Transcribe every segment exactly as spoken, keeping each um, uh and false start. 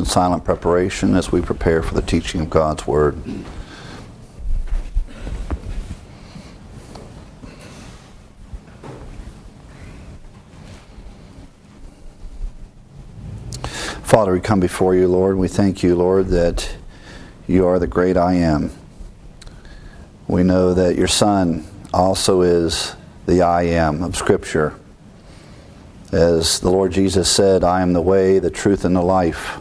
in silent preparation as we prepare for the teaching of God's Word. Father, we come before you, Lord. We thank you, Lord, that you are the great I am. We know that your Son also is the I am of Scripture. As the Lord Jesus said, I am the way, the truth, and the life.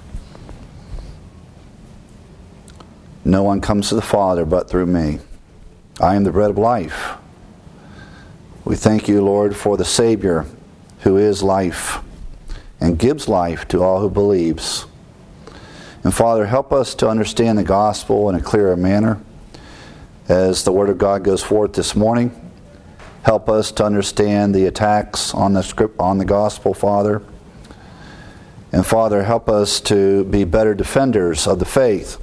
No one comes to the Father but through me. I am the bread of life. We thank you, Lord, for the Savior who is life and gives life to all who believes. And Father, help us to understand the gospel in a clearer manner as the Word of God goes forth this morning. Help us to understand the attacks on the script, on the gospel, Father. And Father, help us to be better defenders of the faith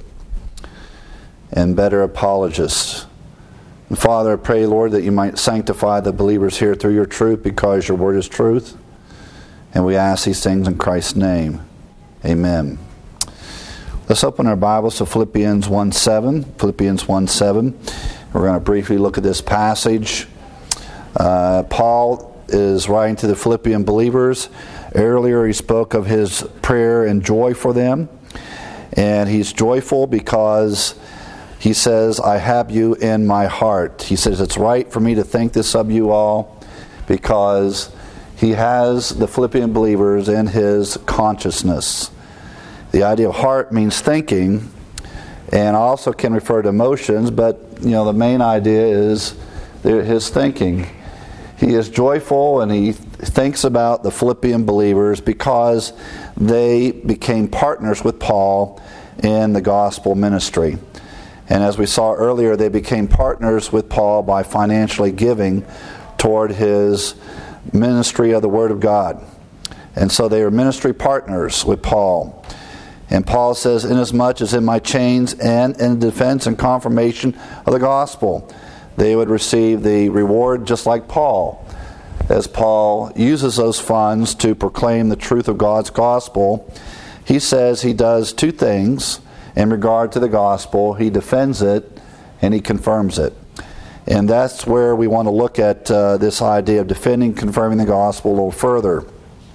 and better apologists. And Father, I pray, Lord, that you might sanctify the believers here through your truth, because your word is truth. And we ask these things in Christ's name. Amen. Let's open our Bibles to Philippians one seven. Philippians one seven. We're going to briefly look at this passage. Uh, Paul is writing to the Philippian believers. Earlier he spoke of his prayer and joy for them. And he's joyful because he says, I have you in my heart. He says, it's right for me to think this of you all, because he has the Philippian believers in his consciousness. The idea of heart means thinking, and also can refer to emotions, but you know the main idea is his thinking. He is joyful and he thinks about the Philippian believers because they became partners with Paul in the gospel ministry. And as we saw earlier, they became partners with Paul by financially giving toward his ministry of the Word of God. And so they are ministry partners with Paul. And Paul says, inasmuch as in my chains and in defense and confirmation of the gospel, they would receive the reward just like Paul, as Paul uses those funds to proclaim the truth of God's gospel. He says he does two things in regard to the gospel. He defends it and he confirms it. And that's where we want to look at uh, this idea of defending, confirming the gospel a little further.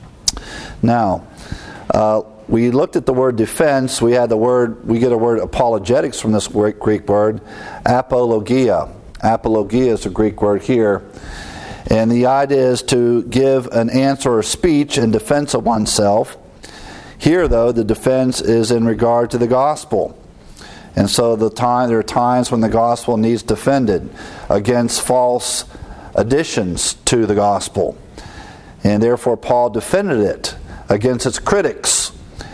Now, uh, we looked at the word defense. We had the word, we get a word apologetics from this Greek word, apologia. Apologia is a Greek word here. And the idea is to give an answer or speech in defense of oneself. Here, though, the defense is in regard to the gospel. And so the time there are times when the gospel needs defended against false additions to the gospel. And therefore Paul defended it against its critics.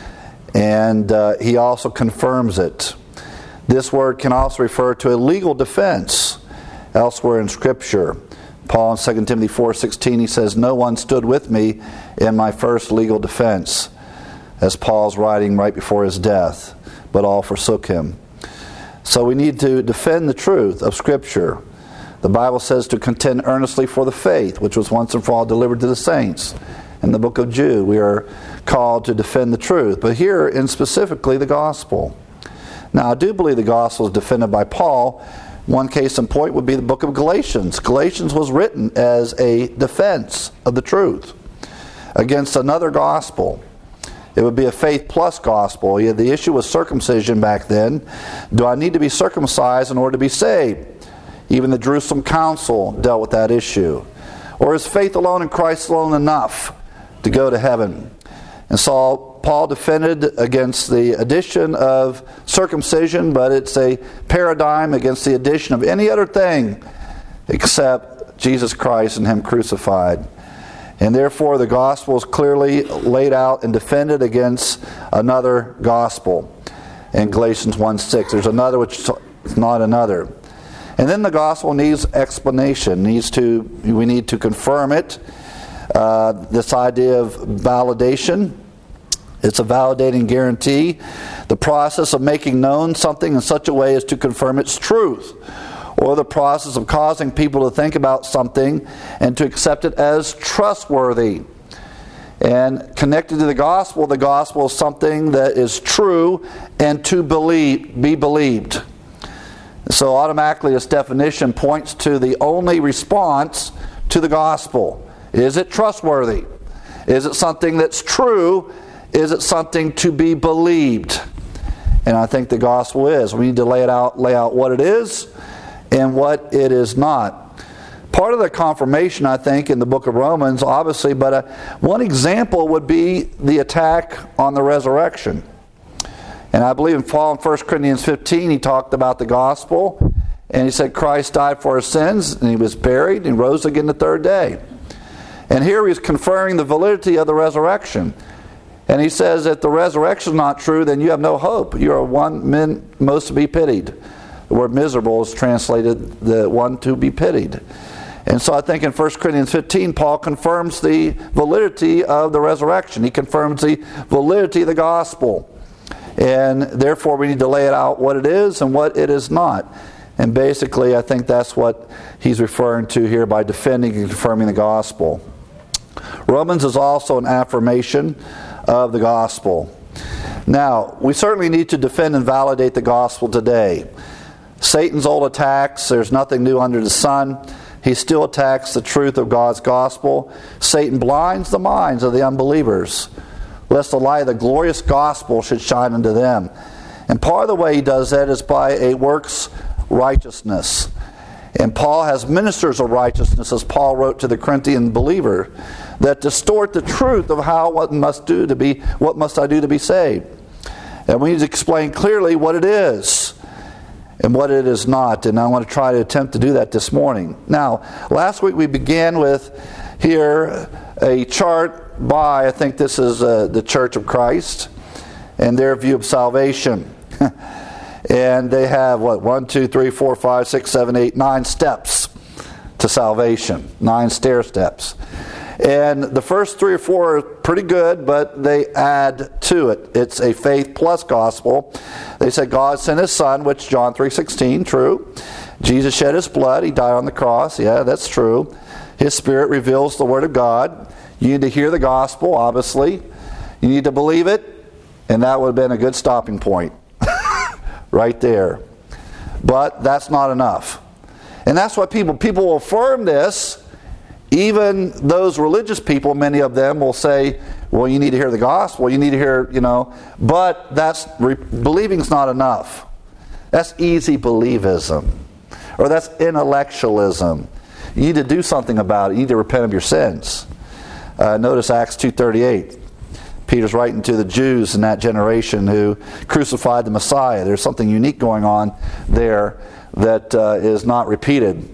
And uh, he also confirms it. This word can also refer to a legal defense elsewhere in Scripture. Paul in Second Timothy four sixteen, he says, no one stood with me in my first legal defense, as Paul's writing right before his death, but all forsook him. So we need to defend the truth of Scripture. The Bible says to contend earnestly for the faith, which was once and for all delivered to the saints. In the book of Jude, we are called to defend the truth, but here in specifically the gospel. Now, I do believe the gospel is defended by Paul. One case in point would be the book of Galatians. Galatians was written as a defense of the truth against another gospel. It would be a faith plus gospel. Yeah, the issue was circumcision back then. Do I need to be circumcised in order to be saved? Even the Jerusalem Council dealt with that issue. Or is faith alone in Christ alone enough to go to heaven? And so Paul defended against the addition of circumcision, but it's a paradigm against the addition of any other thing except Jesus Christ and Him crucified. And therefore the gospel is clearly laid out and defended against another gospel. In Galatians one six, there's another which is not another. And then the gospel needs explanation. Needs to we need to confirm it. Uh, this idea of validation. It's a validating guarantee. The process of making known something in such a way as to confirm its truth. Or the process of causing people to think about something and to accept it as trustworthy. And connected to the gospel, the gospel is something that is true and to believe, be believed. So automatically this definition points to the only response to the gospel. Is it trustworthy? Is it something that's true? Is it something to be believed? And I think the gospel is. We need to lay it out, lay out what it is and what it is not. Part of the confirmation, I think, in the book of Romans, obviously, but uh, one example would be the attack on the resurrection. And I believe in Paul in First Corinthians fifteen, he talked about the gospel, and he said Christ died for our sins, and he was buried, and rose again the third day. And here he's conferring the validity of the resurrection. And he says, if the resurrection is not true, then you have no hope. You are one men most to be pitied. The word miserable is translated the one to be pitied. And so I think in First Corinthians fifteen, Paul confirms the validity of the resurrection. He confirms the validity of the gospel. And therefore we need to lay it out what it is and what it is not. And basically I think that's what he's referring to here by defending and confirming the gospel. Romans is also an affirmation of the gospel. Now, we certainly need to defend and validate the gospel today. Satan's old attacks, there's nothing new under the sun. He still attacks the truth of God's gospel. Satan blinds the minds of the unbelievers, lest the light of the glorious gospel should shine unto them. And part of the way he does that is by a works righteousness. And Paul has ministers of righteousness, as Paul wrote to the Corinthian believer, that distort the truth of how what must do to be what must I do to be saved. And we need to explain clearly what it is and what it is not. And I want to try to attempt to do that this morning. Now, last week we began with here a chart by, I think this is uh, the Church of Christ, and their view of salvation. And they have, what, one, two, three, four, five, six, seven, eight, nine steps to salvation. Nine stair steps. And the first three or four are pretty good, but they add to it. It's a faith plus gospel. They said God sent His Son, which John three sixteen, true. Jesus shed His blood. He died on the cross. Yeah, that's true. His Spirit reveals the Word of God. You need to hear the gospel, obviously. You need to believe it. And that would have been a good stopping point. Right there. But that's not enough. And that's what people, people will affirm this. Even those religious people, many of them will say, well, you need to hear the gospel, you need to hear, you know, but that's, re- believing's not enough. That's easy believism. Or that's intellectualism. You need to do something about it. You need to repent of your sins. Uh, notice Acts two thirty-eight. Peter's writing to the Jews in that generation who crucified the Messiah. There's something unique going on there that uh, is not repeated.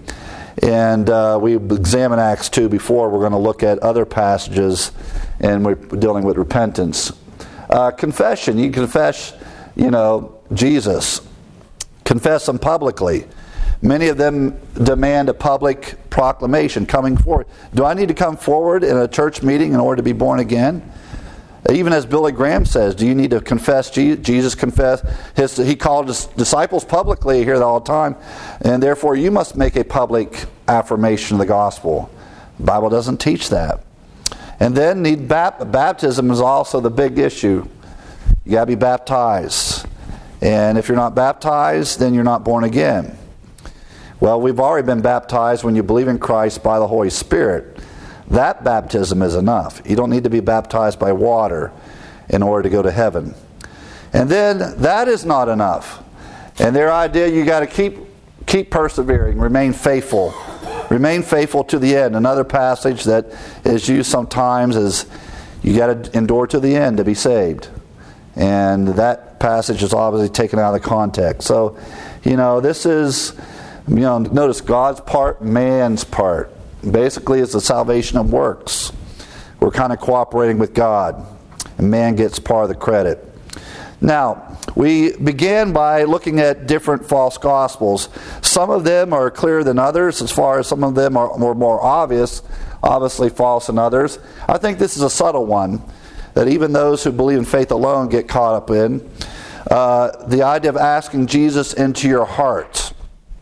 And uh, we examined Acts two before. We're going to look at other passages, and we're dealing with repentance. Uh, confession. You confess, you know, Jesus. Confess Him publicly. Many of them demand a public proclamation coming forward. Do I need to come forward in a church meeting in order to be born again? Even as Billy Graham says, do you need to confess Jesus? Jesus confessed. His, he called his disciples publicly, you hear that all the time. And therefore you must make a public affirmation of the gospel. The Bible doesn't teach that. And then need bap- baptism is also the big issue. You got to be baptized. And if you're not baptized, then you're not born again. Well, we've already been baptized when you believe in Christ by the Holy Spirit. That baptism is enough. You don't need to be baptized by water in order to go to heaven. And then that is not enough. And their idea, you got to keep keep persevering, remain faithful. Remain faithful to the end. Another passage that is used sometimes is you got to endure to the end to be saved. And that passage is obviously taken out of the context. So, you know, this is, you know, notice God's part, man's part. Basically, it's the salvation of works. We're kind of cooperating with God, and man gets part of the credit. Now, we began by looking at different false gospels. Some of them are clearer than others, as far as some of them are more, more obvious, obviously false than others. I think this is a subtle one that even those who believe in faith alone get caught up in. Uh, the idea of asking Jesus into your heart,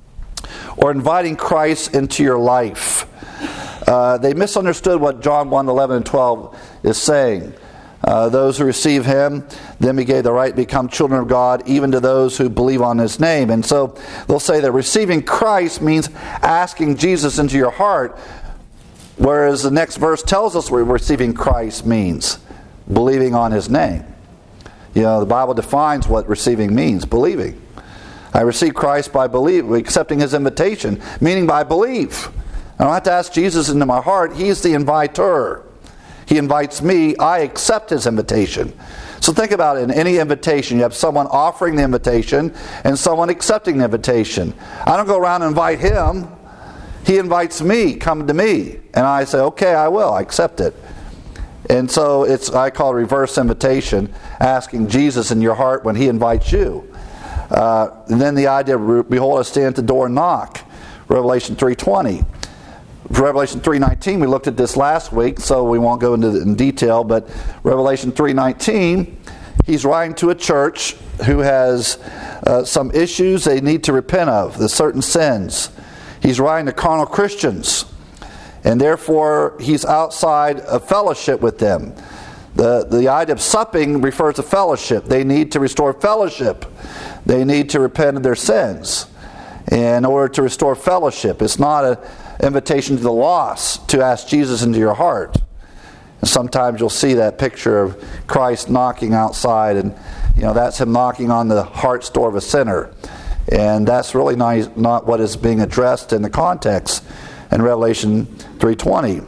or inviting Christ into your life. Uh, they misunderstood what John one, eleven, and twelve is saying. Uh, those who receive him, then he gave the right to become children of God, even to those who believe on his name. And so they'll say that receiving Christ means asking Jesus into your heart, whereas the next verse tells us what receiving Christ means, believing on his name. You know, the Bible defines what receiving means, believing. I receive Christ by belief, accepting his invitation, meaning by belief. I don't have to ask Jesus into my heart. He's the inviter. He invites me. I accept his invitation. So think about it. In any invitation, you have someone offering the invitation and someone accepting the invitation. I don't go around and invite him. He invites me, come to me. And I say, okay, I will. I accept it. And so it's, I call it reverse invitation, asking Jesus in your heart when he invites you. Uh, and then the idea of, behold, I stand at the door and knock. Revelation three twenty. Revelation three nineteen, we looked at this last week, so we won't go into it in detail, but Revelation three nineteen, he's writing to a church who has uh, some issues they need to repent of, the certain sins. He's writing to carnal Christians, and therefore he's outside of fellowship with them. The, the idea of supping refers to fellowship. They need to restore fellowship. They need to repent of their sins in order to restore fellowship. It's not an invitation to the lost to ask Jesus into your heart. And sometimes you'll see that picture of Christ knocking outside, and you know that's him knocking on the heart's door of a sinner. And that's really not, not what is being addressed in the context in Revelation three twenty.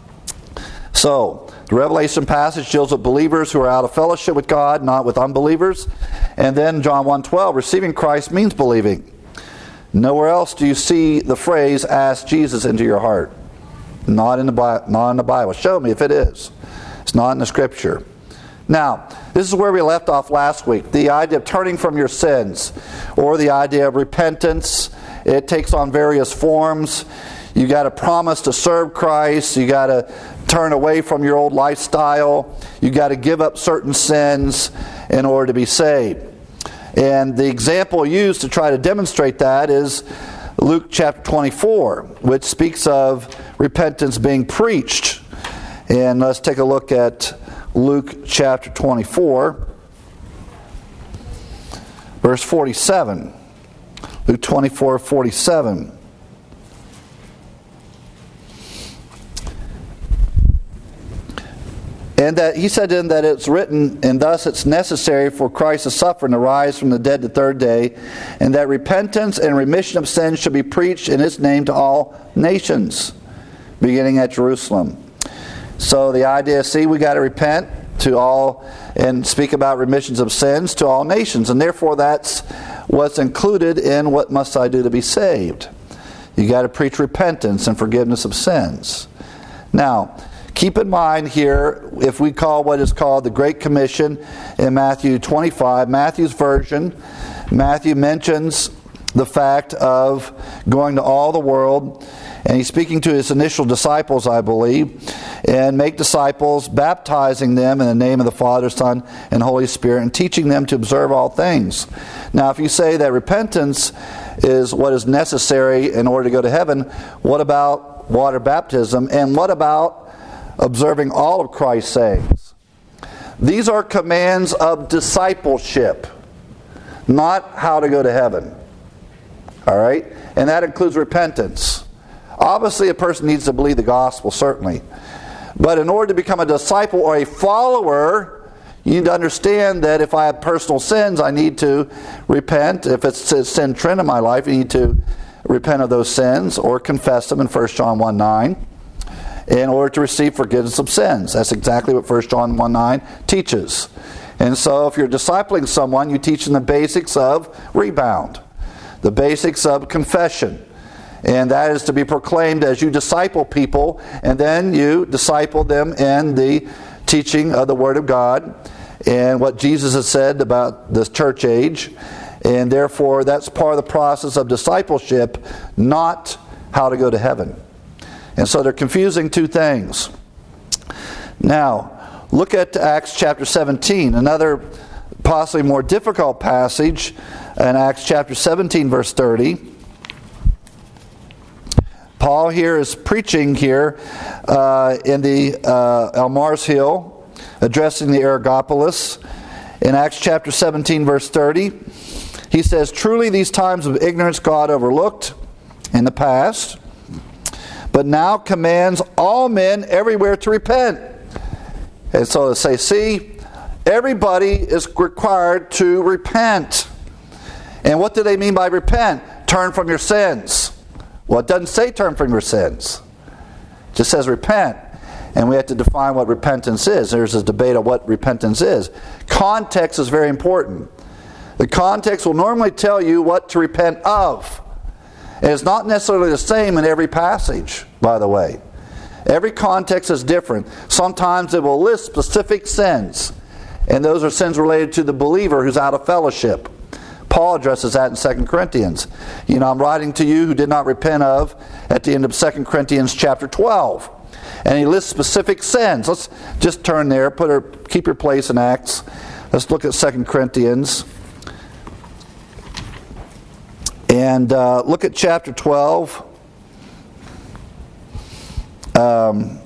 So, the Revelation passage deals with believers who are out of fellowship with God, not with unbelievers. And then John one twelve, receiving Christ means believing. Nowhere else do you see the phrase, ask Jesus into your heart. Not in the Bible. Not in the Bible. Show me if it is. It's not in the Scripture. Now, this is where we left off last week. The idea of turning from your sins, or the idea of repentance. It takes on various forms. You got to promise to serve Christ. You got to turn away from your old lifestyle. You got to give up certain sins in order to be saved. And the example used to try to demonstrate that is Luke chapter twenty-four, which speaks of repentance being preached. And let's take a look at Luke chapter twenty-four, verse forty-seven. Luke twenty-four, forty-seven. And that he said to him that it's written, and thus it's necessary for Christ to suffer and to rise from the dead the third day, and that repentance and remission of sins should be preached in his name to all nations, beginning at Jerusalem. So the idea is, see, we got to repent to all and speak about remissions of sins to all nations, and therefore that's what's included in what must I do to be saved. You got to preach repentance and forgiveness of sins. Now, keep in mind here, if we call what is called the Great Commission in Matthew twenty-five, Matthew's version, Matthew mentions the fact of going to all the world, and he's speaking to his initial disciples, I believe, and make disciples, baptizing them in the name of the Father, Son, and Holy Spirit, and teaching them to observe all things. Now, if you say that repentance is what is necessary in order to go to heaven, what about water baptism, and what about observing all of Christ's sayings? These are commands of discipleship, not how to go to heaven. All right? And that includes repentance. Obviously, a person needs to believe the gospel, certainly. But in order to become a disciple or a follower, you need to understand that if I have personal sins, I need to repent. If it's a sin trend in my life, you need to repent of those sins or confess them in First John one nine. In order to receive forgiveness of sins. That's exactly what First John one nine teaches. And so if you're discipling someone, you teach them the basics of rebound, the basics of confession. And that is to be proclaimed as you disciple people, and then you disciple them in the teaching of the Word of God and what Jesus has said about the church age. And therefore, that's part of the process of discipleship, not how to go to heaven. And so they're confusing two things. Now, look at Acts chapter seventeen, another possibly more difficult passage in Acts chapter seventeen, verse thirty. Paul here is preaching here uh, in the uh, El Mars Hill, addressing the Areopagus. In Acts chapter seventeen, verse thirty, he says, "Truly these times of ignorance God overlooked in the past, but now commands all men everywhere to repent." And so to say, see, everybody is required to repent. And what do they mean by repent? Turn from your sins. Well, it doesn't say turn from your sins. It just says repent. And we have to define what repentance is. There's a debate on what repentance is. Context is very important. The context will normally tell you what to repent of. And it's not necessarily the same in every passage, by the way. Every context is different. Sometimes it will list specific sins. And those are sins related to the believer who's out of fellowship. Paul addresses that in Second Corinthians. You know, I'm writing to you who did not repent of at the end of Second Corinthians chapter twelve. And he lists specific sins. Let's just turn there, put her, keep your place in Acts. Let's look at Second Corinthians. And uh, look at chapter twelve. Um,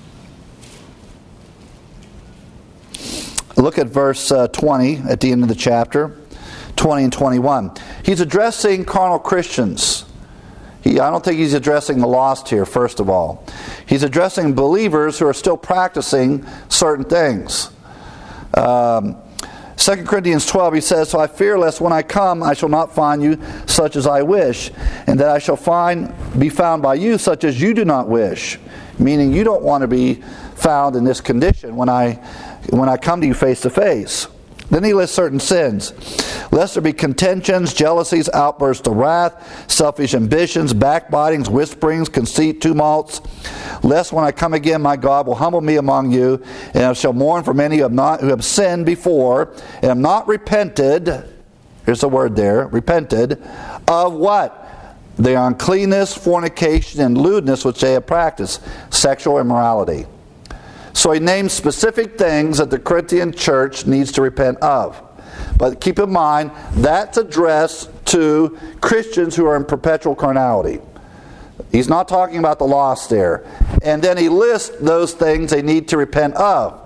look at verse uh, twenty at the end of the chapter. twenty and twenty-one. He's addressing carnal Christians. He, I don't think he's addressing the lost here, first of all. He's addressing believers who are still practicing certain things. Um, Second Corinthians twelve, he says, "So I fear lest when I come I shall not find you such as I wish, and that I shall find be found by you such as you do not wish." Meaning you don't want to be found in this condition when I when I come to you face to face. Then he lists certain sins. "Lest there be contentions, jealousies, outbursts of wrath, selfish ambitions, backbitings, whisperings, conceit, tumults. Lest when I come again my God will humble me among you, and I shall mourn for many who have, not, who have sinned before, and have not repented," here's the word there, repented, "of what? The uncleanness, fornication, and lewdness which they have practiced," sexual immorality. So he names specific things that the Corinthian church needs to repent of. But keep in mind, that's addressed to Christians who are in perpetual carnality. He's not talking about the lost there. And then he lists those things they need to repent of.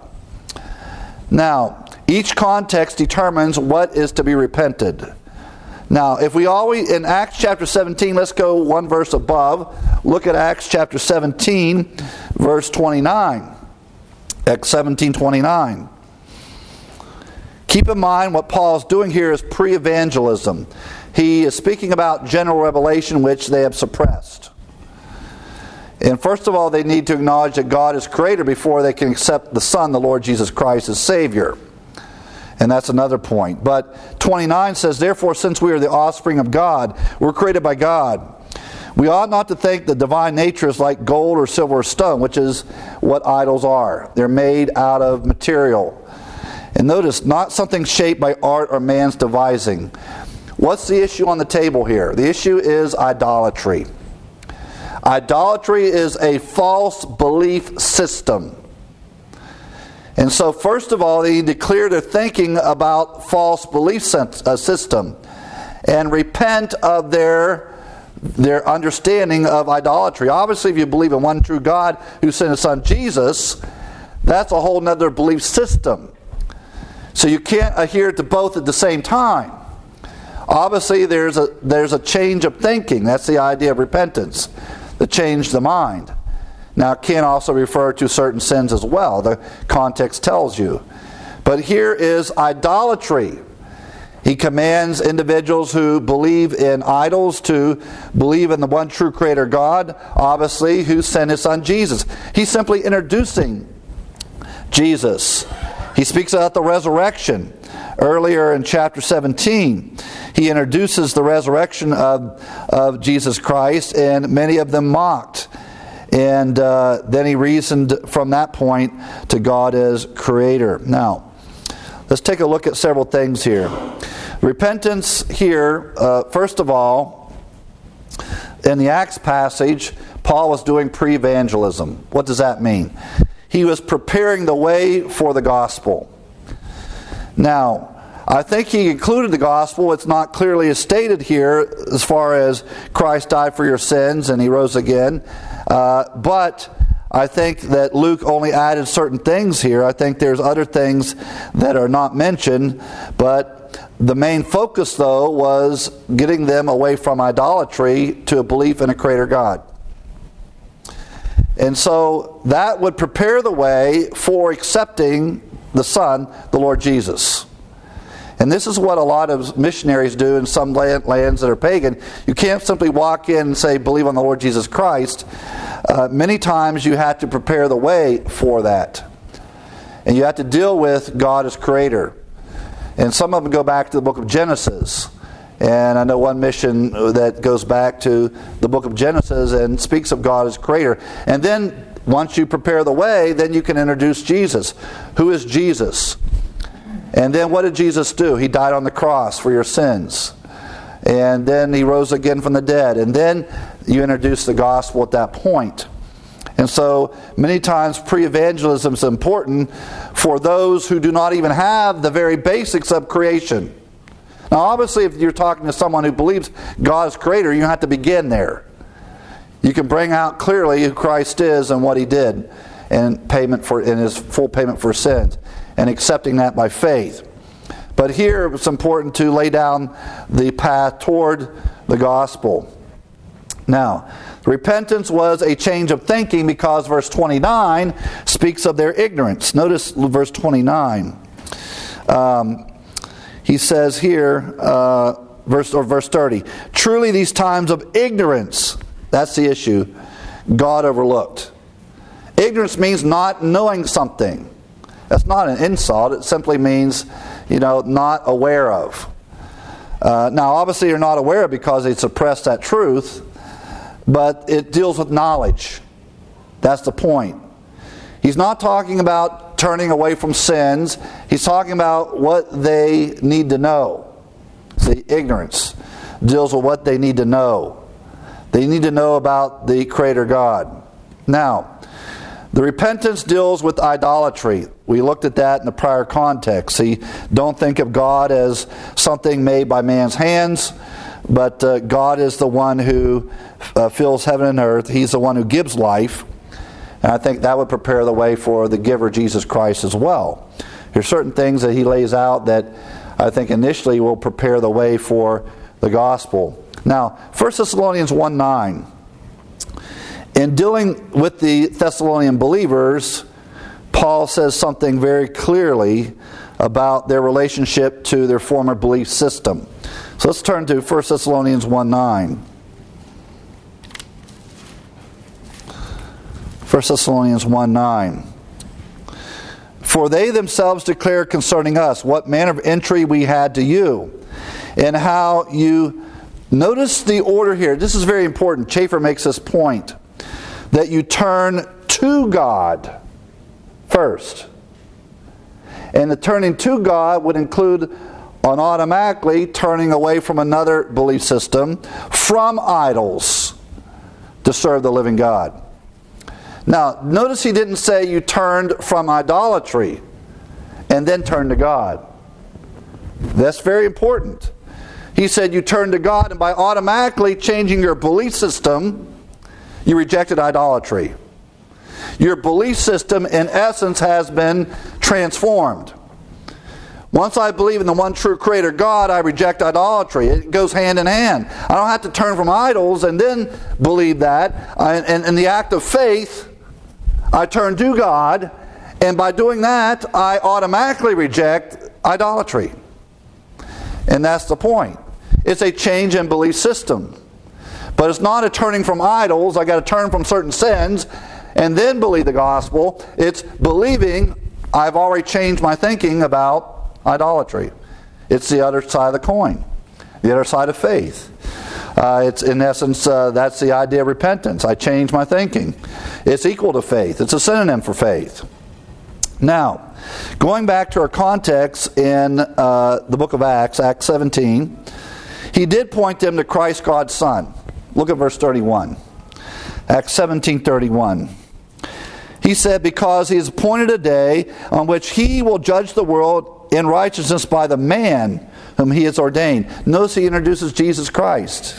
Now, each context determines what is to be repented. Now, if we always, in Acts chapter seventeen, let's go one verse above. Look at Acts chapter seventeen, verse twenty-nine. Acts seventeen twenty-nine. Keep in mind what Paul is doing here is pre-evangelism. He is speaking about general revelation which they have suppressed. And first of all, they need to acknowledge that God is creator before they can accept the Son, the Lord Jesus Christ, as Savior. And that's another point. But twenty-nine says, "Therefore, since we are the offspring of God, we're created by God. We ought not to think the divine nature is like gold or silver or stone," which is what idols are. They're made out of material. And notice, not something shaped by art or man's devising. What's the issue on the table here? The issue is idolatry. Idolatry is a false belief system. And so, first of all, they need to clear their thinking about false belief system and repent of their their understanding of idolatry. Obviously, if you believe in one true God who sent his son Jesus, that's a whole other belief system. So you can't adhere to both at the same time. Obviously, there's a there's a change of thinking. That's the idea of repentance, to change the mind. Now, it can also refer to certain sins as well. The context tells you. But here is idolatry. He commands individuals who believe in idols to believe in the one true Creator God, obviously, who sent his son Jesus. He's simply introducing Jesus. He speaks about the resurrection. Earlier in chapter seventeen, he introduces the resurrection of, of Jesus Christ, and many of them mocked. And uh, then he reasoned from that point to God as Creator. Now, let's take a look at several things here. Repentance here, uh, first of all, in the Acts passage, Paul was doing pre-evangelism. What does that mean? He was preparing the way for the gospel. Now, I think he included the gospel. It's not clearly stated here as far as Christ died for your sins and he rose again. Uh, but I think that Luke only added certain things here. I think there's other things that are not mentioned. But the main focus, though, was getting them away from idolatry to a belief in a Creator God. And so that would prepare the way for accepting the Son, the Lord Jesus. And this is what a lot of missionaries do in some land, lands that are pagan. You can't simply walk in and say, believe on the Lord Jesus Christ. Uh, many times you have to prepare the way for that. And you have to deal with God as Creator. And some of them go back to the book of Genesis. And I know one mission that goes back to the book of Genesis and speaks of God as Creator. And then once you prepare the way, then you can introduce Jesus. Who is Jesus? And then what did Jesus do? He died on the cross for your sins. And then he rose again from the dead. And then you introduce the gospel at that point. And so many times pre-evangelism is important for those who do not even have the very basics of creation. Now obviously if you're talking to someone who believes God is Creator, you have to begin there. You can bring out clearly who Christ is and what He did and payment for in His full payment for sins, and accepting that by faith. But here it's important to lay down the path toward the gospel. Now, repentance was a change of thinking because verse twenty-nine speaks of their ignorance. Notice verse twenty-nine. Um, he says here, uh, verse or verse thirty, truly these times of ignorance, that's the issue, God overlooked. Ignorance means not knowing something. That's not an insult. It simply means, you know, not aware of. Uh, now, obviously, you're not aware of because they suppressed that truth, but it deals with knowledge. That's the point. He's not talking about turning away from sins. He's talking about what they need to know. See, ignorance deals with what they need to know. They need to know about the Creator God. Now, the repentance deals with idolatry. We looked at that in the prior context. See, don't think of God as something made by man's hands, but uh, God is the one who uh, fills heaven and earth. He's the one who gives life. And I think that would prepare the way for the giver, Jesus Christ, as well. There's certain things that He lays out that I think initially will prepare the way for the gospel. Now, First Thessalonians one nine. In dealing with the Thessalonian believers, Paul says something very clearly about their relationship to their former belief system. So let's turn to First Thessalonians one nine. First Thessalonians one nine. For they themselves declare concerning us what manner of entry we had to you, and how you... Notice the order here. This is very important. Chafer makes this point. That you turn to God first. And the turning to God would include on automatically turning away from another belief system, from idols, to serve the living God. Now, notice he didn't say you turned from idolatry and then turned to God. That's very important. He said you turned to God, and by automatically changing your belief system, you rejected idolatry. Your belief system, in essence, has been transformed. Once I believe in the one true Creator God, I reject idolatry. It goes hand in hand. I don't have to turn from idols and then believe that. I, and in the act of faith, I turn to God, and by doing that, I automatically reject idolatry. And that's the point. It's a change in belief system. But it's not a turning from idols. I got to turn from certain sins and then believe the gospel. It's believing I've already changed my thinking about idolatry. It's the other side of the coin, the other side of faith. Uh, it's in essence, uh, that's the idea of repentance. I change my thinking. It's equal to faith. It's a synonym for faith. Now, going back to our context in uh, the book of Acts, Acts seventeen, he did point them to Christ, God's Son. Look at verse thirty-one. Acts seventeen thirty-one. He said, because he has appointed a day on which he will judge the world world in righteousness by the man whom he has ordained. Notice he introduces Jesus Christ.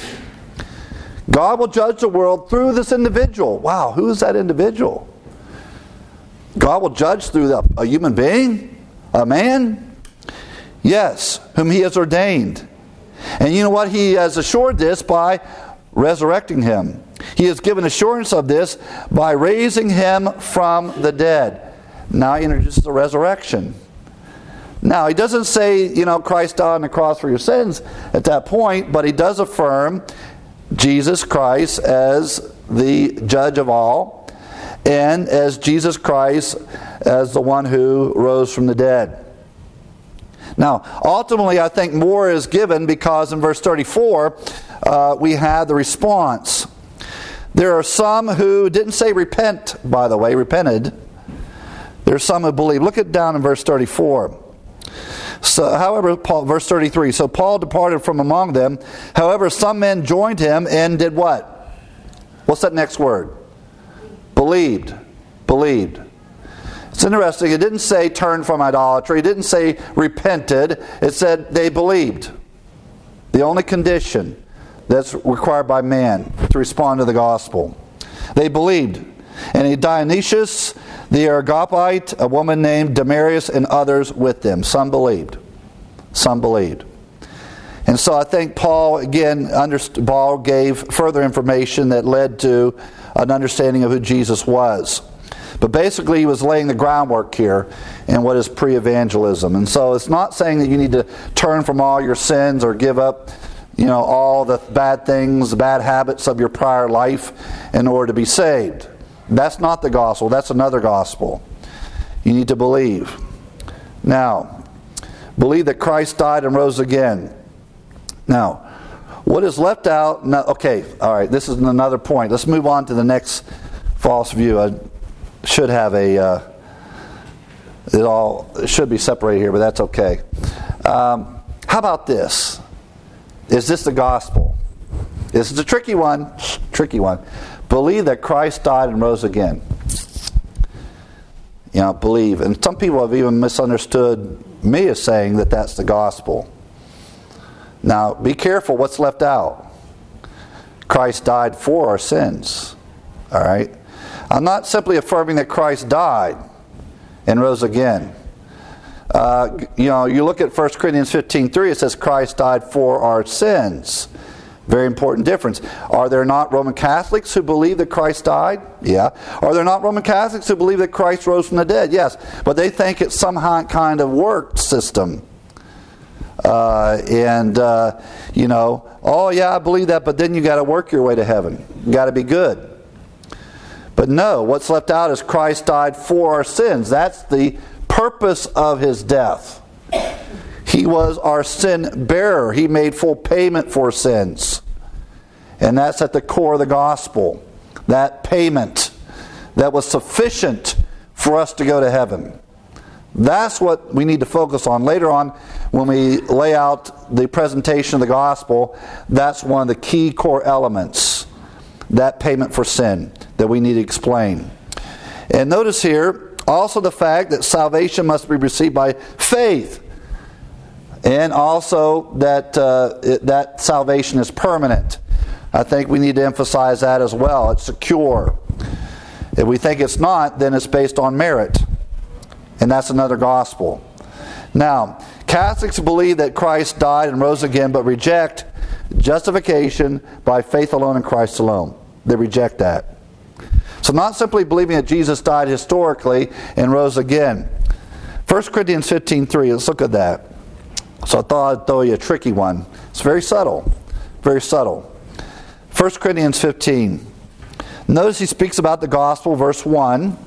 God will judge the world through this individual. Wow, who is that individual? God will judge through the, a human being? A man? Yes, whom he has ordained. And you know what? He has assured this by resurrecting him. He has given assurance of this by raising him from the dead. Now he introduces the resurrection. Now, he doesn't say, you know, Christ died on the cross for your sins at that point, but he does affirm Jesus Christ as the judge of all, and as Jesus Christ as the one who rose from the dead. Now, ultimately, I think more is given because in verse thirty-four, uh, we have the response. There are some who didn't say repent, by the way, repented. There are some who believe. Look at down in verse thirty-four. So, however, Paul, verse thirty-three, so Paul departed from among them. However, some men joined him and did what? What's that next word? Believed. Believed. It's interesting. It didn't say turned from idolatry. It didn't say repented. It said they believed. The only condition that's required by man to respond to the gospel. They believed. And Dionysius, the Areopagite, a woman named Damaris, and others with them. Some believed. Some believed. And so I think Paul, again, underst- Paul gave further information that led to an understanding of who Jesus was. But basically he was laying the groundwork here in what is pre-evangelism. And so it's not saying that you need to turn from all your sins or give up, you know, all the bad things, the bad habits of your prior life in order to be saved. That's not the gospel. That's another gospel. You need to believe. Now, believe that Christ died and rose again. Now, what is left out... No, okay, all right, this is another point. Let's move on to the next false view. I should have a... Uh, it all it should be separated here, but that's okay. Um, how about this? Is this the gospel? This is a tricky one. Tricky one. Believe that Christ died and rose again. You know, believe. And some people have even misunderstood me as saying that that's the gospel. Now, be careful what's left out. Christ died for our sins. All right? I'm not simply affirming that Christ died and rose again. Uh, you know, you look at First Corinthians fifteen three, it says Christ died for our sins. Very important difference. Are there not Roman Catholics who believe that Christ died? Yeah. Are there not Roman Catholics who believe that Christ rose from the dead? Yes. But they think it's some kind of work system. Uh, and, uh, you know, oh yeah, I believe that, but then you got to work your way to heaven. You got to be good. But no, what's left out is Christ died for our sins. That's the purpose of his death. He was our sin bearer. He made full payment for sins. And that's at the core of the gospel. That payment that was sufficient for us to go to heaven. That's what we need to focus on. Later on, when we lay out the presentation of the gospel, that's one of the key core elements. That payment for sin that we need to explain. And notice here, also the fact that salvation must be received by faith. And also that uh, it, that salvation is permanent. I think we need to emphasize that as well. It's secure. If we think it's not, then it's based on merit. And that's another gospel. Now, Catholics believe that Christ died and rose again, but reject justification by faith alone in Christ alone. They reject that. So not simply believing that Jesus died historically and rose again. First Corinthians fifteen three, let's look at that. So I thought I'd throw you a tricky one. It's very subtle. Very subtle. First Corinthians fifteen. Notice he speaks about the gospel, verse one,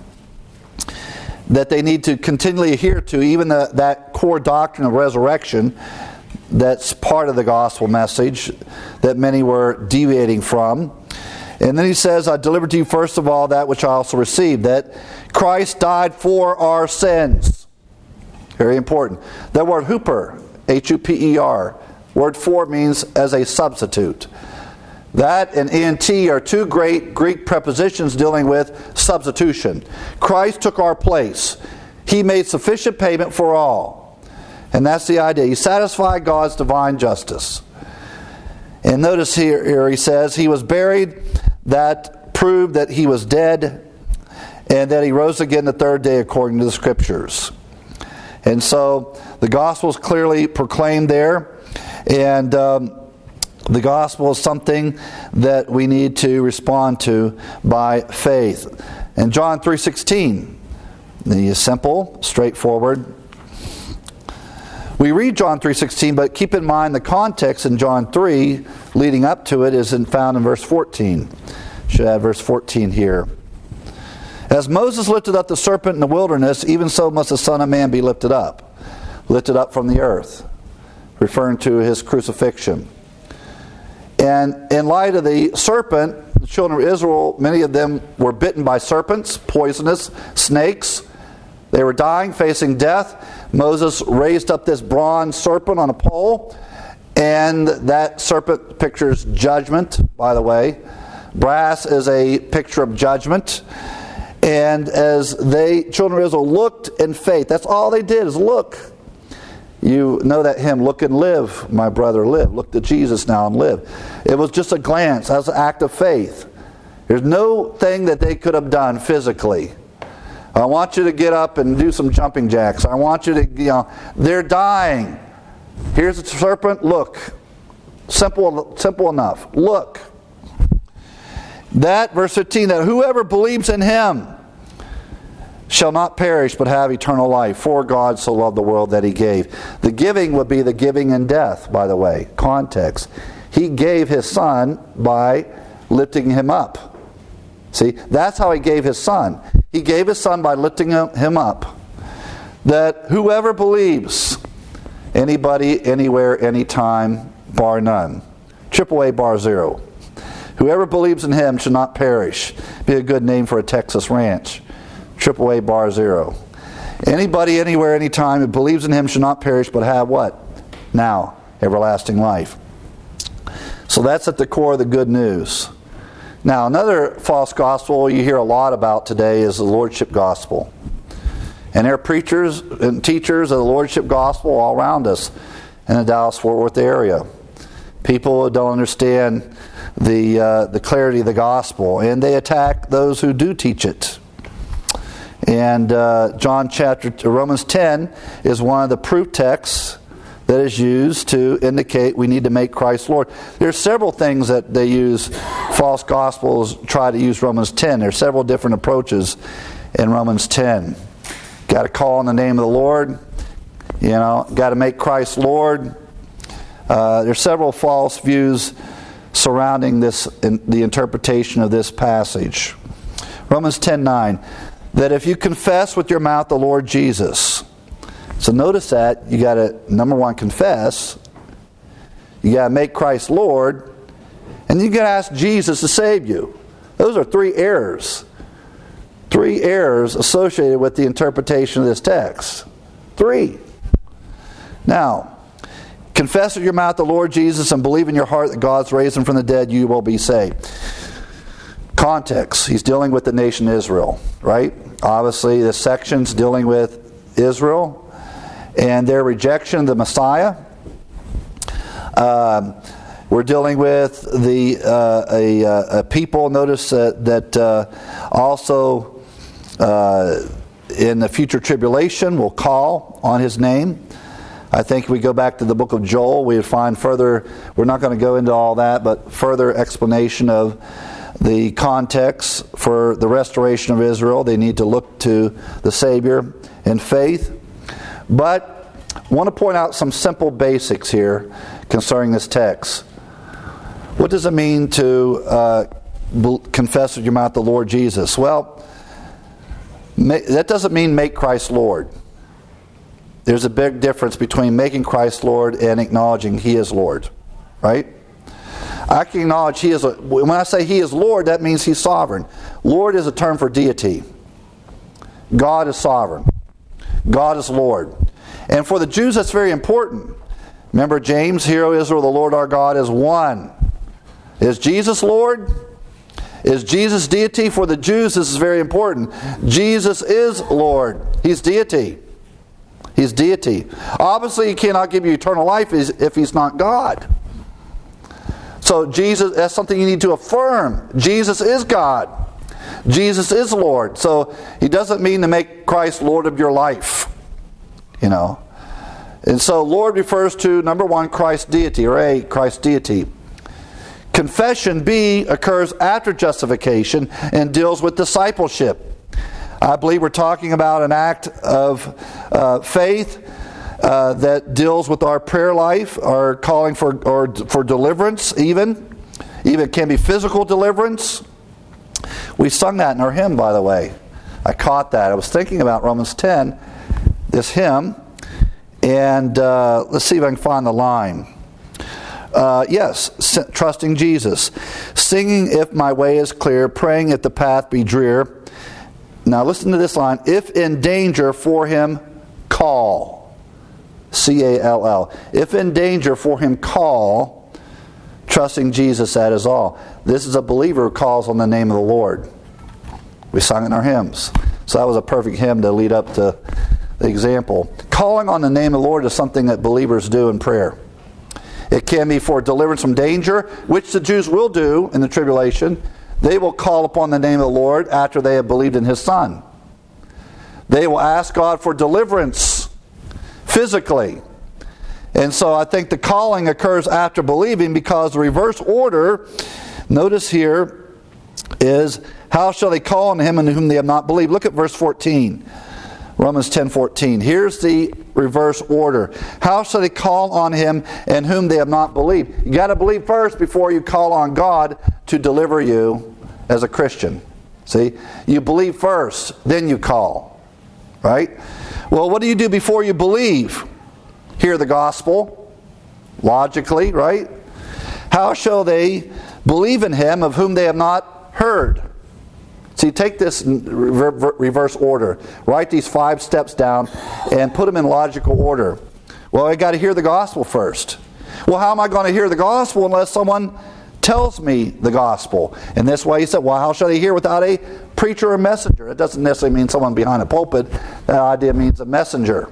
that they need to continually adhere to, even the, that core doctrine of resurrection that's part of the gospel message that many were deviating from. And then he says, I delivered to you first of all that which I also received, that Christ died for our sins. Very important. That word huper, H U P E R, word for means as a substitute. That and ent are two great Greek prepositions dealing with substitution. Christ took our place. He made sufficient payment for all. And that's the idea. He satisfied God's divine justice. And notice here, here he says, he was buried. That proved that he was dead, and that he rose again the third day according to the Scriptures. And so the gospel is clearly proclaimed there. And um, the gospel is something that we need to respond to by faith. And John three sixteen, the simple, straightforward. We read John three sixteen, but keep in mind the context in John three leading up to it is in, found in verse fourteen. Should have verse fourteen here. As Moses lifted up the serpent in the wilderness, even so must the Son of Man be lifted up. Lifted up from the earth, referring to his crucifixion. And in light of the serpent, the children of Israel, many of them were bitten by serpents, poisonous snakes. They were dying, facing death. Moses raised up this bronze serpent on a pole, and that serpent pictures judgment, by the way. Brass is a picture of judgment. And as they, children of Israel, looked in faith, that's all they did is look. You know that hymn, "Look and live, my brother, live." Look to Jesus now and live. It was just a glance. That was an act of faith. There's no thing that they could have done physically. I want you to get up and do some jumping jacks. I want you to, you know, they're dying. Here's a serpent, look. Simple, simple enough. Look. That, verse fifteen, that whoever believes in him shall not perish but have eternal life. For God so loved the world that he gave. The giving would be the giving in death, by the way. Context. He gave his son by lifting him up. See, that's how he gave his son. He gave his son by lifting him up. That whoever believes, anybody, anywhere, anytime, bar none. Triple A bar zero. Whoever believes in him should not perish. Be a good name for a Texas ranch. Triple A bar zero. Anybody, anywhere, anytime who believes in him should not perish but have what? Now, everlasting life. So that's at the core of the good news. Now, another false gospel you hear a lot about today is the Lordship Gospel. And there are preachers and teachers of the Lordship Gospel all around us in the Dallas-Fort Worth area. People who don't understand the uh, the clarity of the gospel, and they attack those who do teach it. And uh, John chapter Romans ten is one of the proof texts that is used to indicate we need to make Christ Lord. There are several things that they use. False gospels try to use Romans ten. There are several different approaches in Romans ten. Got to call on the name of the Lord. You know, got to make Christ Lord. Uh, there are several false views surrounding this, in the interpretation of this passage. Romans ten nine, that if you confess with your mouth the Lord Jesus. So notice that you got to, number one, confess. You got to make Christ Lord, and you got to ask Jesus to save you. Those are three errors. Three errors associated with the interpretation of this text. Three. Now, confess with your mouth the Lord Jesus and believe in your heart that God's raised him from the dead, you will be saved. Context. He's dealing with the nation Israel, right? Obviously, this section's dealing with Israel and their rejection of the Messiah. Um, we're dealing with the uh, a, a people, notice uh, that uh, also uh, in the future tribulation will call on his name. I think if we go back to the book of Joel, we would find further, we're not going to go into all that, but further explanation of the context for the restoration of Israel. They need to look to the Savior in faith. But I want to point out some simple basics here concerning this text. What does it mean to uh, confess with your mouth the Lord Jesus? Well, that doesn't mean make Christ Lord. There's a big difference between making Christ Lord and acknowledging He is Lord. Right? I can acknowledge He is, a, when I say He is Lord, that means He's sovereign. Lord is a term for deity. God is sovereign. God is Lord. And for the Jews, that's very important. Remember James, "Hear, O Israel, the Lord our God is one." Is Jesus Lord? Is Jesus deity? For the Jews, this is very important. Jesus is Lord. He's deity. He's deity. Obviously, He cannot give you eternal life if He's not God. So Jesus, that's something you need to affirm. Jesus is God. Jesus is Lord. So He doesn't mean to make Christ Lord of your life. You know. And so Lord refers to, number one, Christ's deity, or A, Christ's deity. Confession, B, occurs after justification and deals with discipleship. I believe we're talking about an act of uh, faith uh, that deals with our prayer life, our calling for or for deliverance, even. Even it can be physical deliverance. We sung that in our hymn, by the way. I caught that. I was thinking about Romans ten, this hymn, and uh, let's see if I can find the line. Uh, yes, trusting Jesus. Singing if my way is clear, praying if the path be drear. Now listen to this line. If in danger for Him, call. C A L L. If in danger for Him, call. Trusting Jesus, that is all. This is a believer who calls on the name of the Lord. We sung in our hymns. So that was a perfect hymn to lead up to the example. Calling on the name of the Lord is something that believers do in prayer. It can be for deliverance from danger, which the Jews will do in the tribulation. They will call upon the name of the Lord after they have believed in His Son. They will ask God for deliverance physically. And so I think the calling occurs after believing, because the reverse order, notice here, is how shall they call on Him in whom they have not believed? Look at verse fourteen. Romans ten fourteen. Here's the reverse order. How shall they call on Him in whom they have not believed? You got to believe first before you call on God to deliver you as a Christian. See? You believe first, then you call. Right? Well, what do you do before you believe? Hear the gospel. Logically, right? How shall they believe in Him of whom they have not heard? See, take this reverse order. Write these five steps down and put them in logical order. Well, I got to hear the gospel first. Well, how am I going to hear the gospel unless someone tells me the gospel? In this way, he said, well, how shall they hear without a preacher or messenger? It doesn't necessarily mean someone behind a pulpit. That idea means a messenger.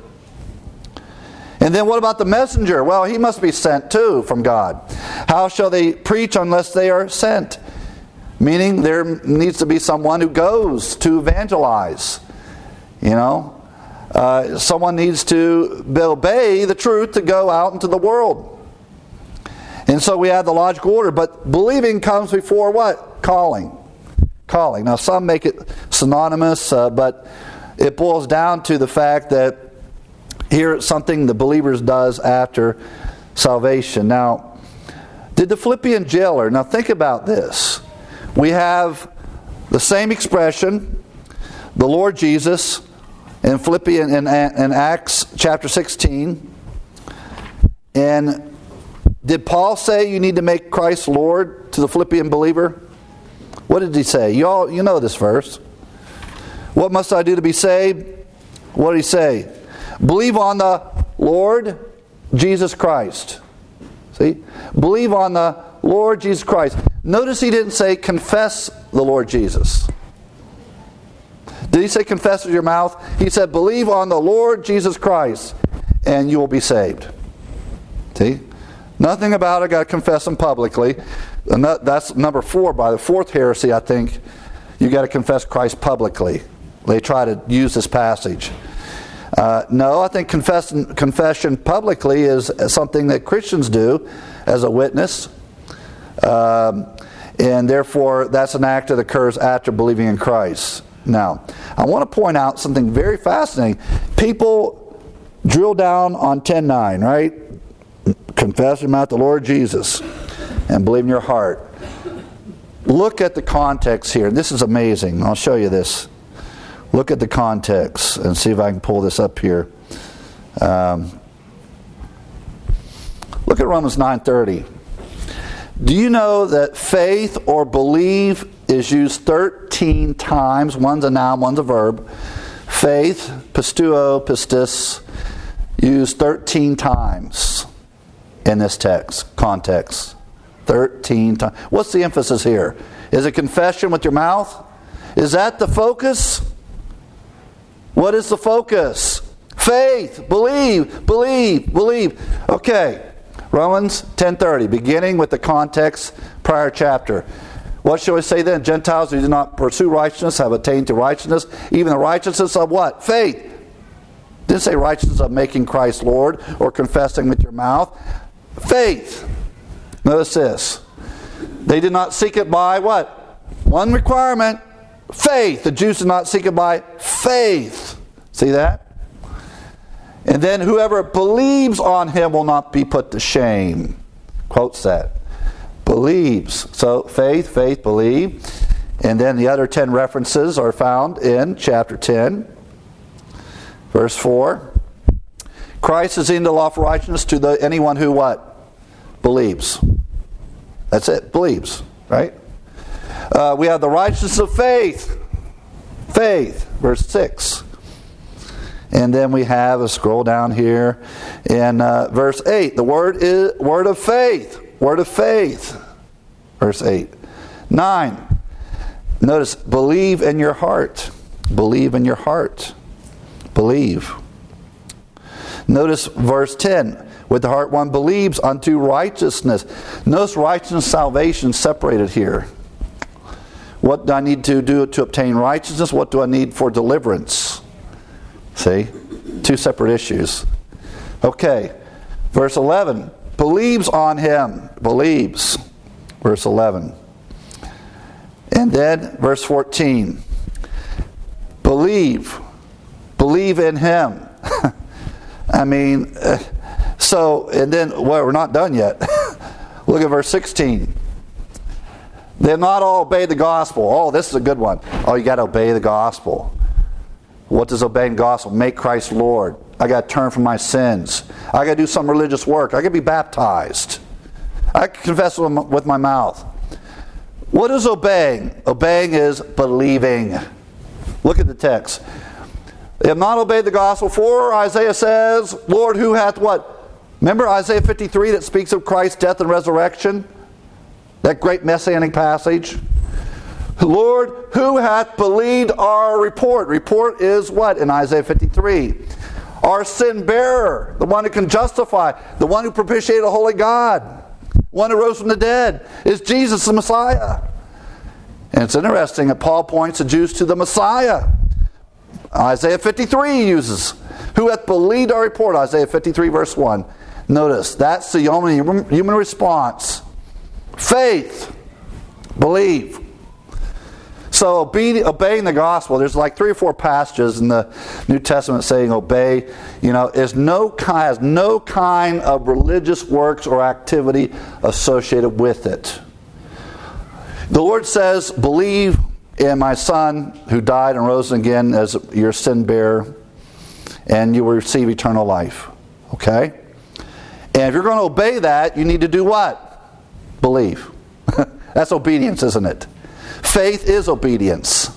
And then what about the messenger? Well, he must be sent too from God. How shall they preach unless they are sent? Meaning there needs to be someone who goes to evangelize. You know, uh, someone needs to obey the truth to go out into the world. And so we have the logical order. But believing comes before what? Calling. Calling. Now some make it synonymous, uh, but it boils down to the fact that here it's something the believers does after salvation. Now, did the Philippian jailer, now think about this. We have the same expression, the Lord Jesus, in Philippians in, in Acts chapter sixteen. And did Paul say you need to make Christ Lord to the Philippian believer? What did he say? You all you know this verse. What must I do to be saved? What did he say? Believe on the Lord Jesus Christ. See? Believe on the Lord Jesus Christ. Notice he didn't say confess the Lord Jesus. Did he say confess with your mouth? He said believe on the Lord Jesus Christ and you will be saved. See? Nothing about it, got to confess him publicly. And that, that's number four. By the fourth heresy, I think, you got to confess Christ publicly. They try to use this passage. Uh, no, I think confess, confession publicly is something that Christians do as a witness. Um, and therefore, that's an act that occurs after believing in Christ. Now, I want to point out something very fascinating. People drill down on ten nine, right? Confess your mouth the Lord Jesus and believe in your heart. Look at the context here. This is amazing. I'll show you this. Look at the context and see if I can pull this up here. Um, look at Romans nine thirty. Do you know that faith or believe is used thirteen times? One's a noun, one's a verb. Faith, pistuo, pistis, used thirteen times in this text, context. thirteen times. What's the emphasis here? Is it confession with your mouth? Is that the focus? What is the focus? Faith, believe, believe, believe. Okay, Romans ten thirty, beginning with the context, prior chapter. What shall we say then? Gentiles who do not pursue righteousness have attained to righteousness, even the righteousness of what? Faith. Didn't say righteousness of making Christ Lord or confessing with your mouth. Faith. Notice this. They did not seek it by what? One requirement. Faith. The Jews did not seek it by faith. See that? And then whoever believes on him will not be put to shame. Quotes that. Believes. So faith, faith, believe. And then the other ten references are found in chapter ten. Verse four. Christ is in the law of righteousness to the anyone who what? Believes. That's it. Believes. Right? Uh, we have the righteousness of faith. Faith. Verse six. And then we have, a scroll down here, in uh, verse eight. The word is word of faith. Word of faith. Verse eight. nine. Notice, believe in your heart. Believe in your heart. Believe. Notice verse ten. With the heart one believes unto righteousness. Notice righteousness, salvation separated here. What do I need to do to obtain righteousness? What do I need for deliverance? See? Two separate issues. Okay. Verse eleven. Believes on him. Believes. Verse eleven. And then verse fourteen. Believe. Believe in him. I mean, uh, so, and then, well, we're not done yet. Look at verse sixteen. They have not all obeyed the gospel. Oh, this is a good one. Oh, you got to obey the gospel. What does obeying the gospel? Make Christ Lord. I got to turn from my sins. I got to do some religious work. I got to be baptized. I can confess with my mouth. What is obeying? Obeying is believing. Look at the text. They have not obeyed the gospel, for Isaiah says, Lord, who hath what? Remember Isaiah fifty-three that speaks of Christ's death and resurrection? That great messianic passage. Lord, who hath believed our report? Report is what in Isaiah fifty-three? Our sin bearer, the one who can justify, the one who propitiated a holy God, one who rose from the dead, is Jesus the Messiah. And it's interesting that Paul points the Jews to the Messiah. Isaiah fifty-three uses, who hath believed our report, Isaiah fifty-three verse one. Notice, that's the only human response. Faith. Believe. So obe- obeying the gospel, there's like three or four passages in the New Testament saying obey, you know, is no kind, has no kind of religious works or activity associated with it. The Lord says, believe in my Son who died and rose again as your sin bearer, and you will receive eternal life. Okay? And if you're going to obey that, you need to do what? Believe. That's obedience, isn't it? Faith is obedience.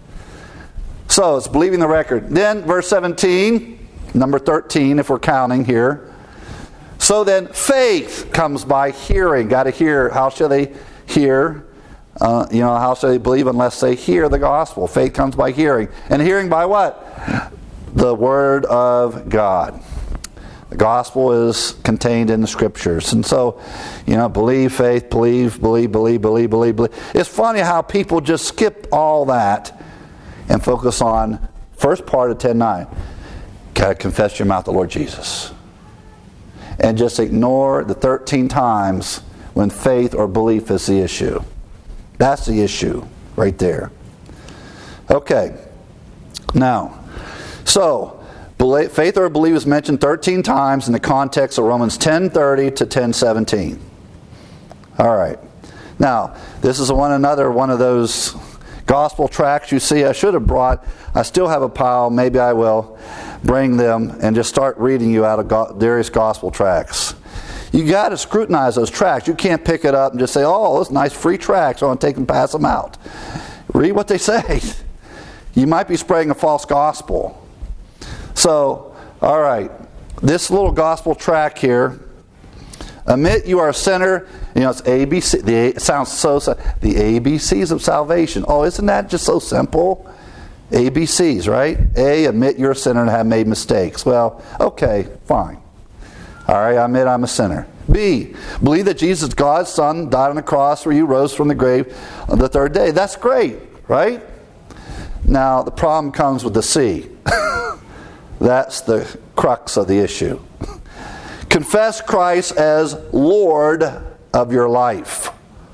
So it's believing the record. Then verse seventeen, number thirteen if we're counting here. So then faith comes by hearing. Got to hear. How shall they hear? Uh, you know, how shall they believe unless they hear the gospel? Faith comes by hearing. And hearing by what? The Word of God. The gospel is contained in the Scriptures. And so, you know, believe, faith, believe, believe, believe, believe, believe, believe. It's funny how people just skip all that and focus on first part of ten nine. Got to confess your mouth the Lord Jesus. And just ignore the thirteen times when faith or belief is the issue. That's the issue right there. Okay. Now, so faith or belief is mentioned thirteen times in the context of Romans ten thirty to ten seventeen. All right. Now, this is one another one of those gospel tracts you see. I should have brought, I still have a pile, maybe I will bring them and just start reading you out of go- various gospel tracts. You got to scrutinize those tracts. You can't pick it up and just say, oh, those nice free tracts, I want to take them and pass them out. Read what they say. You might be spreading a false gospel. So, all right, this little gospel tract here. Admit you are a sinner. You know, it's A B C. The, it sounds so, the A B Cs of salvation. Oh, isn't that just so simple? A B Cs, right? A, admit you're a sinner and have made mistakes. Well, okay, fine. All right, I admit I'm a sinner. B, believe that Jesus, God's Son, died on the cross for you, rose from the grave on the third day. That's great, right? Now, the problem comes with the C. That's the crux of the issue. Confess Christ as Lord of your life.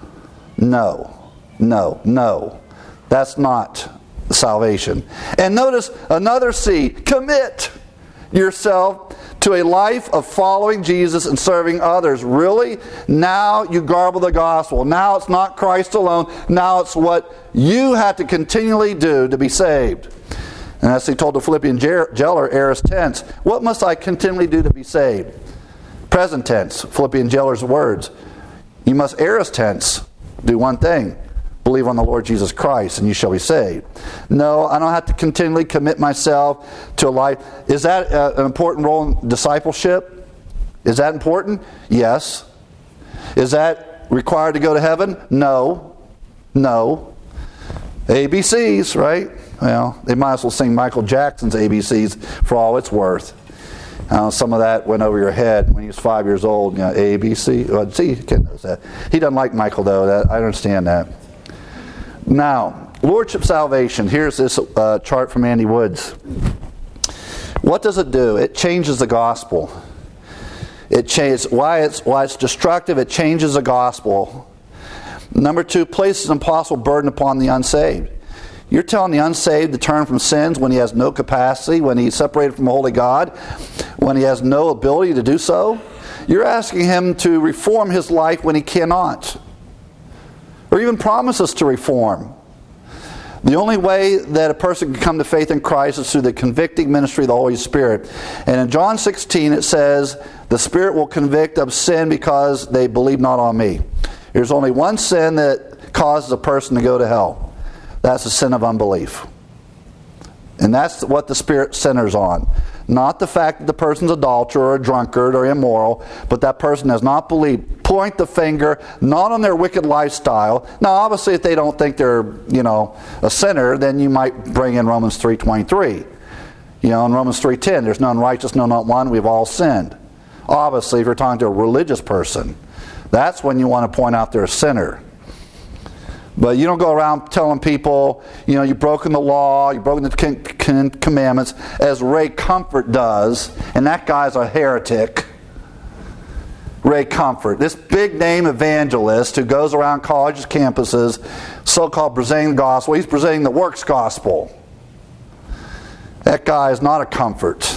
No, no, no. That's not salvation. And notice another C. Commit yourself to a life of following Jesus and serving others. Really? Now you garble the gospel. Now it's not Christ alone. Now it's what you have to continually do to be saved. And as he told the Philippian jailer, aorist tense, what must I continually do to be saved? Present tense, Philippian jailer's words. You must aorist tense do one thing. Believe on the Lord Jesus Christ and you shall be saved. No, I don't have to continually commit myself to a life. Is that uh, an important role in discipleship? Is that important? Yes. Is that required to go to heaven? No. No. A B Cs, right? Well, they might as well sing Michael Jackson's A B Cs for all it's worth. Uh, some of that went over your head when he was five years old. You know, A B C. Well, see, Ken knows that. He doesn't like Michael, though. That, I understand that. Now, Lordship salvation. Here's this uh, chart from Andy Woods. What does it do? It changes the gospel. It changes why it's why it's destructive. It changes the gospel. Number two, places an impossible burden upon the unsaved. You're telling the unsaved to turn from sins when he has no capacity, when he's separated from a holy God, when he has no ability to do so. You're asking him to reform his life when he cannot, or even promises to reform. The only way that a person can come to faith in Christ is through the convicting ministry of the Holy Spirit. And in John sixteen it says, the Spirit will convict of sin because they believe not on me. There's only one sin that causes a person to go to hell. That's the sin of unbelief. And that's what the Spirit centers on. Not the fact that the person's an adulterer or a drunkard or immoral, but that person has not believed. Point the finger, not on their wicked lifestyle. Now, obviously, if they don't think they're, you know, a sinner, then you might bring in Romans three twenty-three. You know, in Romans three ten, there's none righteous, no, not one, we've all sinned. Obviously, if you're talking to a religious person, that's when you want to point out they're a sinner. But you don't go around telling people, you know, you've broken the law, you've broken the commandments, as Ray Comfort does, and that guy's a heretic. Ray Comfort, this big name evangelist who goes around colleges, campuses, so-called presenting the gospel. He's presenting the works gospel. That guy is not a comfort.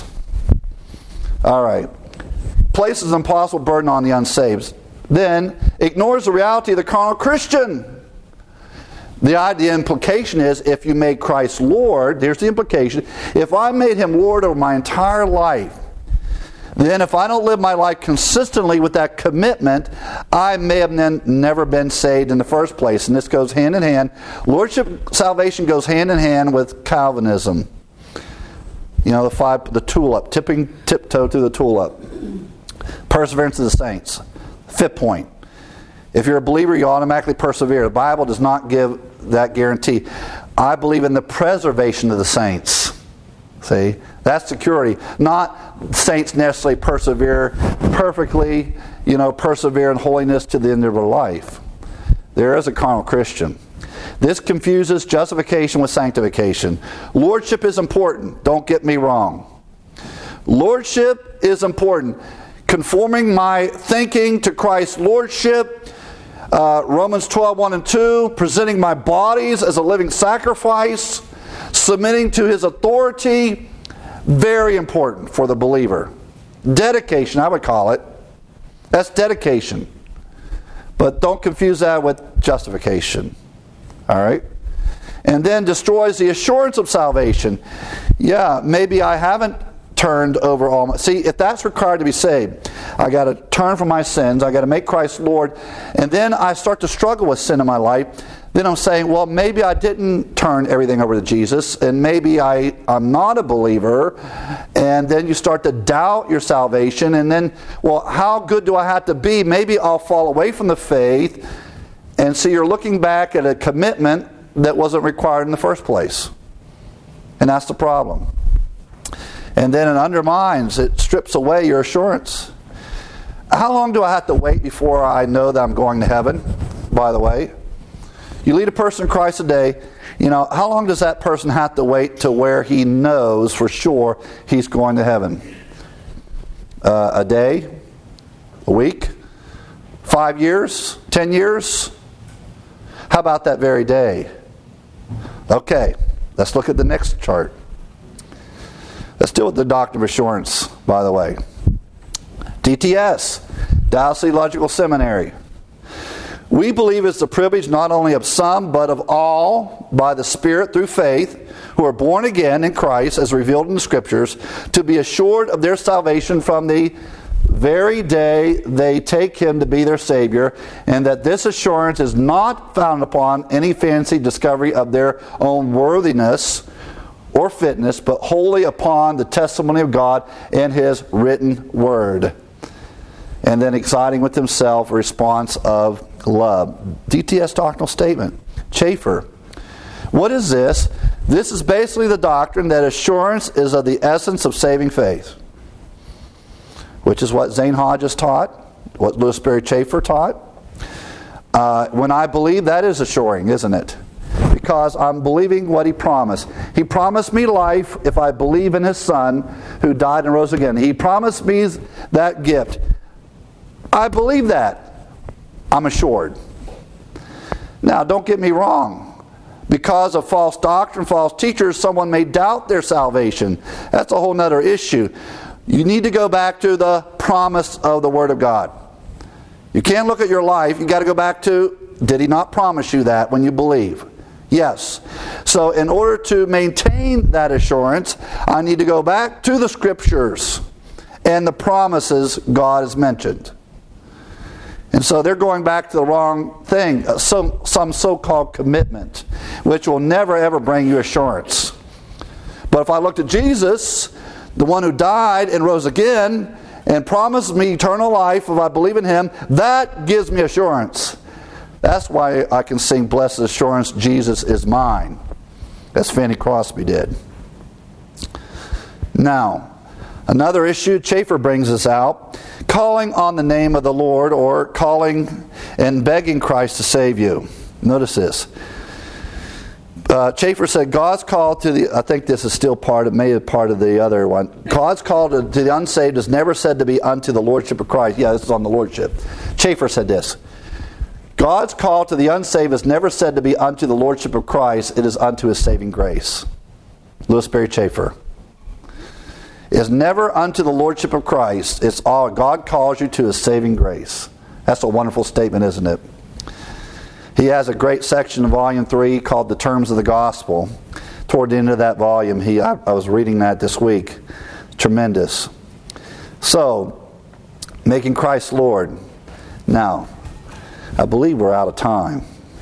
All right. Places an impossible burden on the unsaved. Then ignores the reality of the carnal Christian. The idea, implication is, if you made Christ Lord, there's the implication, if I made him Lord over my entire life, then if I don't live my life consistently with that commitment, I may have then never been saved in the first place. And this goes hand in hand. Lordship salvation goes hand in hand with Calvinism. You know, the five, the tulip, tipping tiptoe through the tulip. Perseverance of the saints. Fifth point. If you're a believer, you automatically persevere. The Bible does not give that guarantee. I believe in the preservation of the saints. See? That's security. Not saints necessarily persevere perfectly, you know, persevere in holiness to the end of their life. There is a carnal Christian. This confuses justification with sanctification. Lordship is important. Don't get me wrong. Lordship is important. Conforming my thinking to Christ's Lordship. Uh, Romans twelve, one and two, presenting my bodies as a living sacrifice, submitting to his authority, very important for the believer. Dedication, I would call it. That's dedication. But don't confuse that with justification. All right? And then destroys the assurance of salvation. Yeah, maybe I haven't turned over all my... See, if that's required to be saved, I got to turn from my sins, I got to make Christ Lord, and then I start to struggle with sin in my life, then I'm saying, well, maybe I didn't turn everything over to Jesus, and maybe I, I'm not a believer, and then you start to doubt your salvation, and then, well, how good do I have to be? Maybe I'll fall away from the faith, and so you're looking back at a commitment that wasn't required in the first place. And that's the problem. And then it undermines, it strips away your assurance. How long do I have to wait before I know that I'm going to heaven, by the way? You lead a person to Christ today, you know, how long does that person have to wait to where he knows for sure he's going to heaven? Uh, a day? A week? Five years? Ten years? How about that very day? Okay, let's look at the next chart. Let's deal with the doctrine of assurance, by the way. D T S, Dallas Theological Seminary. We believe it's the privilege not only of some, but of all, by the Spirit through faith, who are born again in Christ, as revealed in the Scriptures, to be assured of their salvation from the very day they take Him to be their Savior, and that this assurance is not founded upon any fancy discovery of their own worthiness or fitness, but wholly upon the testimony of God and His written Word. And then exciting with Himself, a response of love. D T S doctrinal statement. Chafer. What is this? This is basically the doctrine that assurance is of the essence of saving faith, which is what Zane Hodges taught, what Louis Sperry Chafer taught. Uh, when I believe, that is assuring, isn't it? Because I'm believing what He promised. He promised me life if I believe in His Son who died and rose again. He promised me that gift. I believe that. I'm assured. Now, don't get me wrong. Because of false doctrine, false teachers, someone may doubt their salvation. That's a whole other issue. You need to go back to the promise of the Word of God. You can't look at your life. You've got to go back to, did He not promise you that when you believe? Yes. So in order to maintain that assurance, I need to go back to the Scriptures and the promises God has mentioned. And so they're going back to the wrong thing, some, some so-called commitment, which will never ever bring you assurance. But if I looked at Jesus, the one who died and rose again, and promised me eternal life if I believe in Him, that gives me assurance. That's why I can sing Blessed Assurance, Jesus is mine, as Fanny Crosby did. Now, another issue Chafer brings us out, calling on the name of the Lord, or calling and begging Christ to save you. Notice this. Uh, Chafer said, God's call to the, I think this is still part of, maybe part of the other one. God's call to, to the unsaved is never said to be unto the Lordship of Christ. Yeah, this is on the Lordship. Chafer said this. God's call to the unsaved is never said to be unto the Lordship of Christ. It is unto His saving grace. Louis Sperry Chafer. Is never unto the Lordship of Christ. It's all God calls you to His saving grace. That's a wonderful statement, isn't it? He has a great section in Volume three called The Terms of the Gospel. Toward the end of that volume, he I, I was reading that this week. Tremendous. So, making Christ Lord. Now, I believe we're out of time.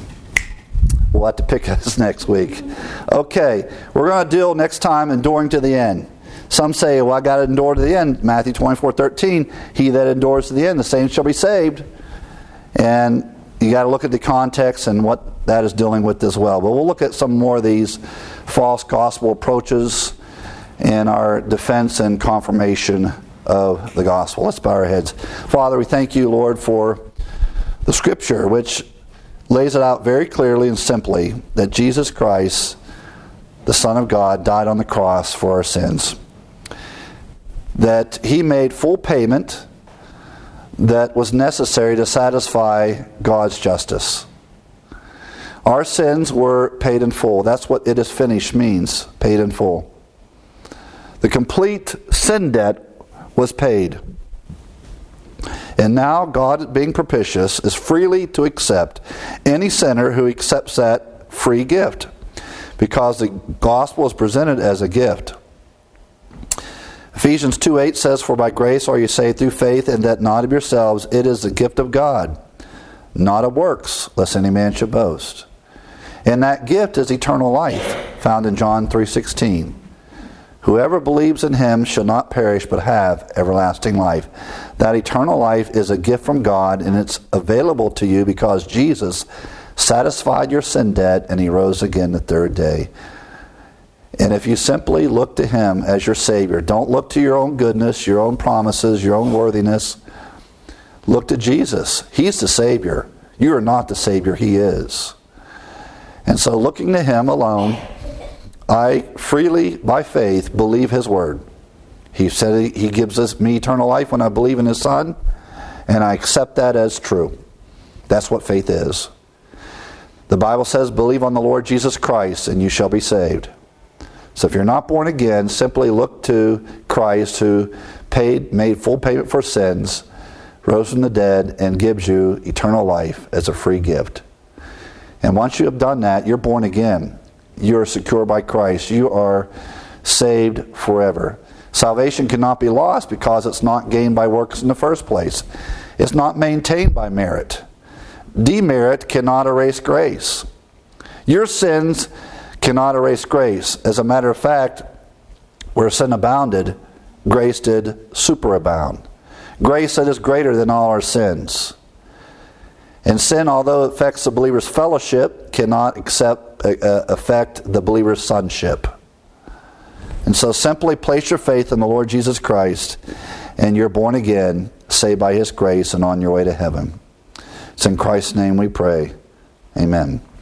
We'll have to pick us next week. Okay, we're going to deal next time enduring to the end. Some say, well, I got to endure to the end. Matthew twenty-four thirteen, he that endures to the end, the same shall be saved. And you got to look at the context and what that is dealing with as well. But we'll look at some more of these false gospel approaches in our defense and confirmation of the gospel. Let's bow our heads. Father, we thank you, Lord, for the Scripture, which lays it out very clearly and simply that Jesus Christ, the Son of God, died on the cross for our sins. That He made full payment that was necessary to satisfy God's justice. Our sins were paid in full. That's what it is finished means, paid in full. The complete sin debt was paid. And now God, being propitious, is freely to accept any sinner who accepts that free gift, because the gospel is presented as a gift. Ephesians two eight says, For by grace are you saved through faith, and that not of yourselves, it is the gift of God, not of works, lest any man should boast. And that gift is eternal life, found in John three sixteen. Whoever believes in Him shall not perish, but have everlasting life. That eternal life is a gift from God, and it's available to you because Jesus satisfied your sin debt, and He rose again the third day. And if you simply look to Him as your Savior, don't look to your own goodness, your own promises, your own worthiness. Look to Jesus. He's the Savior. You are not the Savior. He is. And so looking to Him alone, I freely, by faith, believe His Word. He said He gives us me eternal life when I believe in His Son, and I accept that as true. That's what faith is. The Bible says, believe on the Lord Jesus Christ, and you shall be saved. So if you're not born again, simply look to Christ, who paid, made full payment for sins, rose from the dead, and gives you eternal life as a free gift. And once you have done that, you're born again. You are secure by Christ. You are saved forever. Salvation cannot be lost because it's not gained by works in the first place. It's not maintained by merit. Demerit cannot erase grace. Your sins cannot erase grace. As a matter of fact, where sin abounded, grace did superabound. Grace that is greater than all our sins. And sin, although it affects the believer's fellowship, cannot accept, uh, affect the believer's sonship. And so simply place your faith in the Lord Jesus Christ, and you're born again, saved by His grace, and on your way to heaven. It's in Christ's name we pray. Amen.